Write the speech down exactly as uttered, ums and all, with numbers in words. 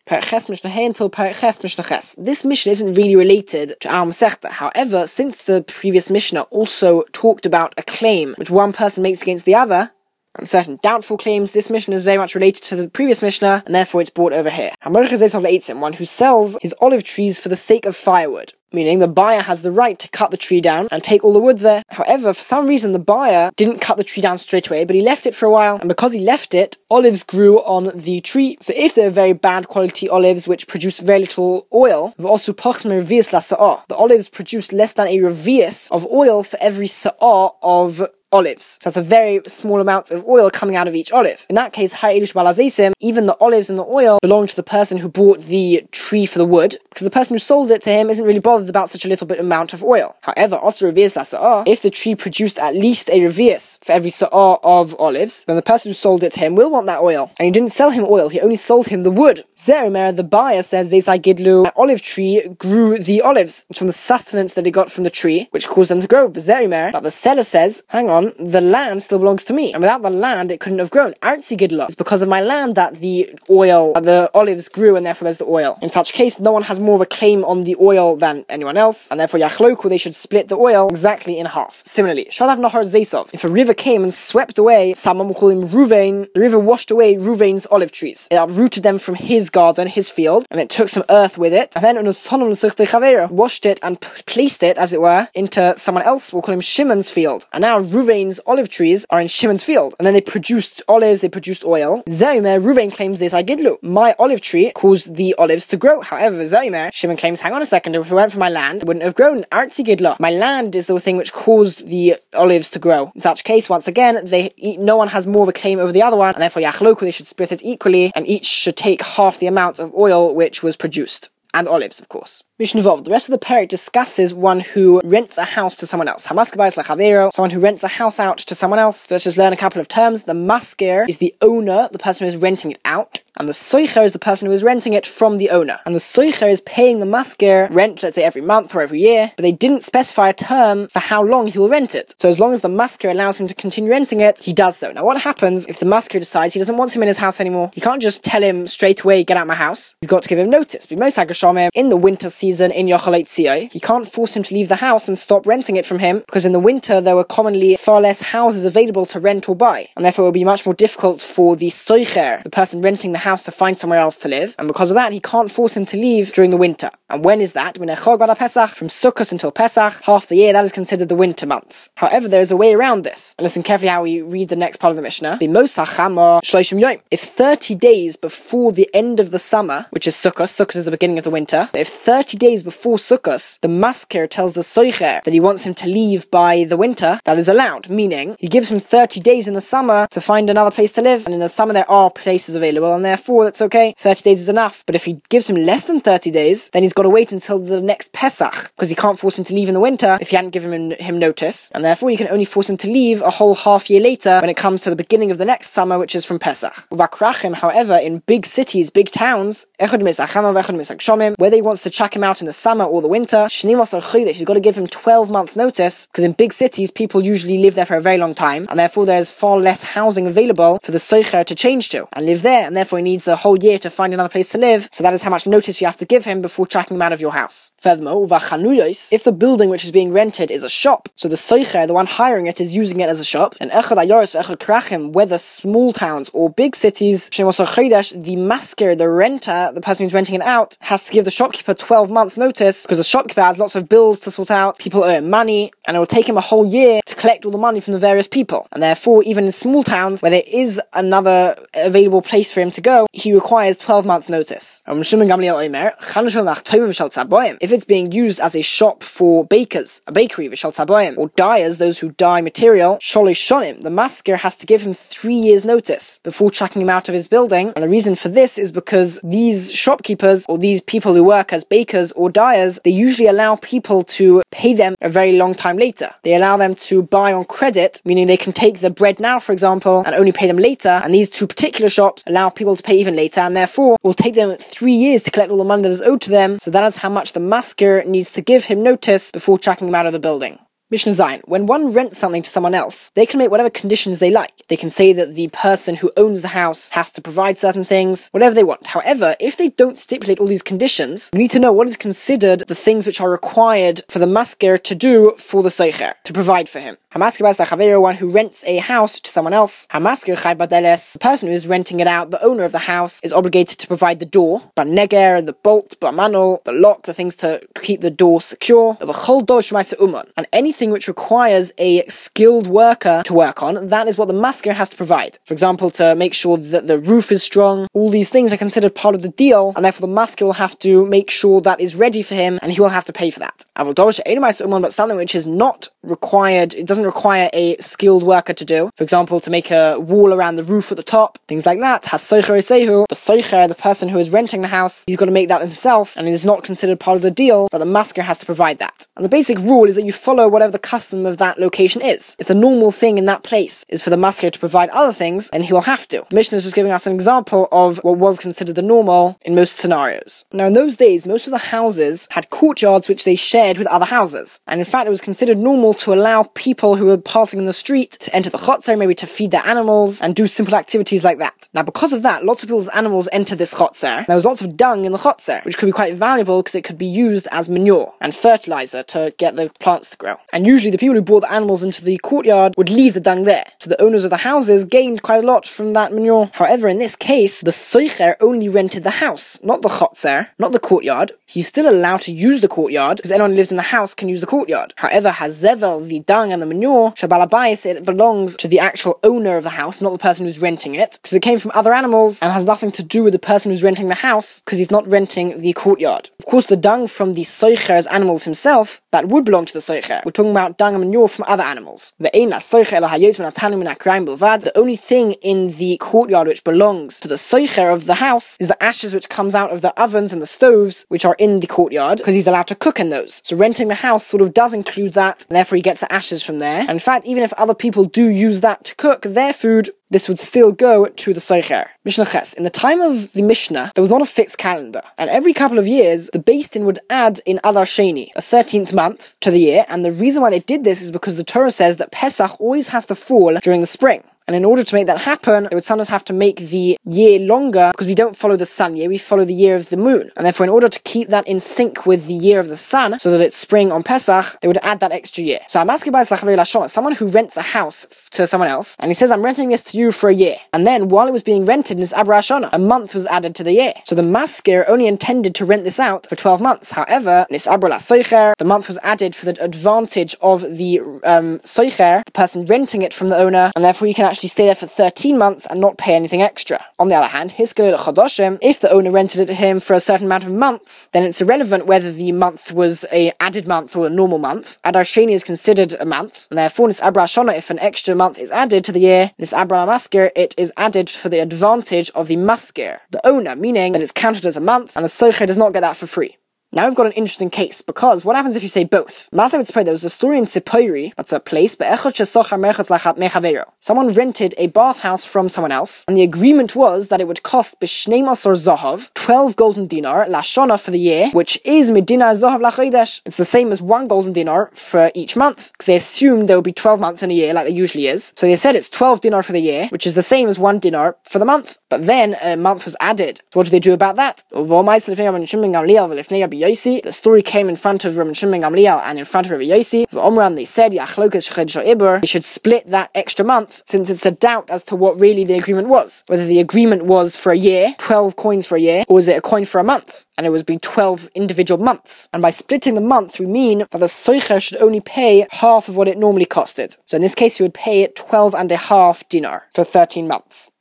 Perches Mishnah Hey until Perches Mishnah Ches. This Mishnah isn't really related to our Masechta. However, since the previous Mishnah also talked about a claim which one person makes against the other, and certain doubtful claims, this Mishnah is very much related to the previous Mishnah, and therefore it's brought over here. One who sells his olive trees for the sake of firewood. Meaning the buyer has the right to cut the tree down and take all the wood there. However, for some reason the buyer didn't cut the tree down straight away, but he left it for a while, and because he left it, olives grew on the tree. So if they're very bad quality olives which produce very little oil, the olives produce less than a revius of oil for every sa'ah of olives. So that's a very small amount of oil coming out of each olive. In that case, even the olives and the oil belong to the person who bought the tree for the wood, because the person who sold it to him isn't really bothered about such a little bit amount of oil. However, if the tree produced at least a revius for every sa'ah of olives, then the person who sold it to him will want that oil. And he didn't sell him oil, he only sold him the wood. Zerumer, the buyer, says that olive tree grew the olives from the sustenance that it got from the tree, which caused them to grow. But Zerumer, but the seller says, hang on, the land still belongs to me, and without the land it couldn't have grown. Artzi Gidla, it's because of my land that the oil, the olives grew, and therefore there's the oil. In such case, no one has more of a claim on the oil than anyone else, and therefore Yachloku, they should split the oil exactly in half. Similarly, Shadav Nahar Zesov, if a river came and swept away, someone will call him Ruvain, the river washed away Ruvain's olive trees. It uprooted them from his garden, his field, and it took some earth with it, and then it washed it and p- placed it, as it were, into someone else, we'll call him Shimon's field. And now Ruvain olive trees are in Shimon's field, and then they produced olives, they produced oil. Zerumer, Ruvain claims this, I Gidlu, my olive tree caused the olives to grow. However, Zerumer, Shimon claims, hang on a second, if it weren't for my land, it wouldn't have grown. Artzi Gidla, my land is the thing which caused the olives to grow. In such case, once again, they no one has more of a claim over the other one, and therefore Yachloku, they should split it equally, and each should take half the amount of oil which was produced. And olives, of course. Mishnah Vav. The rest of the parak discusses one who rents a house to someone else. Hamaskabais lachavero, someone who rents a house out to someone else. So let's just learn a couple of terms. The masker is the owner, the person who is renting it out. And the soicher is the person who is renting it from the owner. And the soicher is paying the masker rent, let's say every month or every year, but they didn't specify a term for how long he will rent it. So as long as the masker allows him to continue renting it, he does so. Now what happens if the masker decides he doesn't want him in his house anymore? He can't just tell him straight away, get out of my house. He's got to give him notice. In the winter season in Yochalet Tziyah, he can't force him to leave the house and stop renting it from him, because in the winter there were commonly far less houses available to rent or buy, and therefore it would be much more difficult for the soicher, the person renting the house, to find somewhere else to live, and because of that he can't force him to leave during the winter. And when is that? When Pesach, from Sukkot until Pesach, half the year, that is considered the winter months. However, there is a way around this, and listen carefully how we read the next part of the Mishnah. If thirty days before the end of the summer, which is Sukkot, Sukkot is the beginning of the winter, if thirty days before Sukkot, the masker tells the soicher that he wants him to leave by the winter, that is allowed, meaning he gives him thirty days in the summer to find another place to live, and in the summer there are places available, and therefore that's okay, thirty days is enough. But if he gives him less than thirty days, then he's got to wait until the next Pesach, because he can't force him to leave in the winter if he hadn't given him, him notice, and therefore you can only force him to leave a whole half year later when it comes to the beginning of the next summer, which is from Pesach. Vakrachim, however, in big cities, big towns, whether he wants to chuck him out in the summer or the winter, he's got to give him twelve months notice, because in big cities people usually live there for a very long time, and therefore there's far less housing available for the soicher to change to and live there, and therefore he needs a whole year to find another place to live. So that is how much notice you have to give him before chucking him out of your house. Furthermore, if the building which is being rented is a shop, so the soicher, the one hiring it, is using it as a shop, and whether small towns or big cities, the masker, the renter, the person who's renting it out, has to give the shopkeeper twelve months notice, because the shopkeeper has lots of bills to sort out, people owe him money, and it will take him a whole year to collect all the money from the various people. And therefore, even in small towns where there is another available place for him to go, he requires twelve months notice. If it's being used as a shop for bakers, a bakery, or dyers, those who dye material, the masker has to give him three years notice before chucking him out of his building. And the reason for this is because these shopkeepers, or these people who work as bakers or dyers, they usually allow people to pay them a very long time later. They allow them to buy on credit, meaning they can take the bread now, for example, and only pay them later, and these two particular shops allow people to pay even later, and therefore will take them three years to collect all the money that is owed to them. So that is how much the masker needs to give him notice before chucking him out of the building. Mishnah Zayin. When one rents something to someone else, they can make whatever conditions they like. They can say that the person who owns the house has to provide certain things, whatever they want. However, if they don't stipulate all these conditions, we need to know what is considered the things which are required for the masker to do for the soicher, to provide for him. Hamasker bas lachaveiro, one who rents a house to someone else. Hamasker chai badeles, the person who is renting it out, the owner of the house, is obligated to provide the door, but neger, the bolt, but manol, the lock, the things to keep the door secure, and anything which requires a skilled worker to work on, that is what the masker has to provide. For example, to make sure that the roof is strong. All these things are considered part of the deal, and therefore the masker will have to make sure that is ready for him, and he will have to pay for that. But something which is not required, it doesn't require a skilled worker to do. For example, to make a wall around the roof at the top, things like that. The soicher, the person who is renting the house, he's got to make that himself, and it is not considered part of the deal, but the masker has to provide that. And the basic rule is that you follow whatever the custom of that location is. If the normal thing in that place is for the masker to provide other things, then he will have to. The Mishnah is just giving us an example of what was considered the normal in most scenarios. Now, in those days, most of the houses had courtyards which they shared with other houses. And in fact, it was considered normal to allow people who were passing in the street to enter the chotzer, maybe to feed their animals and do simple activities like that. Now, because of that, lots of people's animals entered this chotzer. There was lots of dung in the chotzer, which could be quite valuable because it could be used as manure and fertilizer to get the plants to grow. And usually the people who brought the animals into the courtyard would leave the dung there. So the owners of the houses gained quite a lot from that manure. However, in this case, the soicher only rented the house, not the chotzer, not the courtyard. He's still allowed to use the courtyard because anyone who lives in the house can use the courtyard. However, hazevel, the dung and the manure, shabalabais, it belongs to the actual owner of the house, not the person who's renting it, because it came from other animals and has nothing to do with the person who's renting the house because he's not renting the courtyard. Of course, the dung from the soicher's animals himself, that would belong to the soicher. We're talking about dung and manure from other animals. The only thing in the courtyard which belongs to the soicher of the house is the ashes which comes out of the ovens and the stoves which are in the courtyard, because he's allowed to cook in those. So renting the house sort of does include that, and therefore he gets the ashes from there. And in fact, even if other people do use that to cook their food, this would still go to the soicher. Mishnah Ches. In the time of the Mishnah, there was not a fixed calendar. And every couple of years, the Beis Din would add in Adar Sheni, a thirteenth month, to the year. And the reason why they did this is because the Torah says that Pesach always has to fall during the spring. And in order to make that happen, they would sometimes have to make the year longer, because we don't follow the sun year, we follow the year of the moon. And therefore, in order to keep that in sync with the year of the sun, so that it's spring on Pesach, they would add that extra year. So I'm asking about someone who rents a house to someone else, and he says, I'm renting this to you for a year. And then, while it was being rented in this Abra Hashana, a month was added to the year. So the masker only intended to rent this out for twelve months. However, in this Abra La Soicher, the month was added for the advantage of the um, Soicher, the person renting it from the owner, and therefore you can actually stay there for thirteen months and not pay anything extra. On the other hand, if the owner rented it to him for a certain amount of months, then it's irrelevant whether the month was a added month or a normal month. Adar Sheni is considered a month, and therefore in this Abra Hashana, if an extra month is added to the year, in this Abra Masker, it is added for the advantage of the masker, the owner, meaning that it's counted as a month, and the soicher does not get that for free. Now we've got an interesting case, because what happens if you say both? There was a story in Tzipori, that's a place, someone rented a bathhouse from someone else, and the agreement was that it would cost b'shnei masor zahav, twelve golden dinar, lashona for the year, which is medina zahav lachodesh. It's the same as one golden dinar for each month, because they assumed there would be twelve months in a year, like there usually is. So they said it's twelve dinar for the year, which is the same as one dinar for the month. But then a month was added. So what do they do about that? The story came in front of Rabbi Shimon ben Gamliel and in front of Rabbi Yossi. Omran, they said, they should split that extra month, since it's a doubt as to what really the agreement was. Whether the agreement was for a year, twelve coins for a year, or was it a coin for a month? And it would be twelve individual months. And by splitting the month, we mean that the soicher should only pay half of what it normally costed. So in this case, he would pay twelve and a half dinar for thirteen months.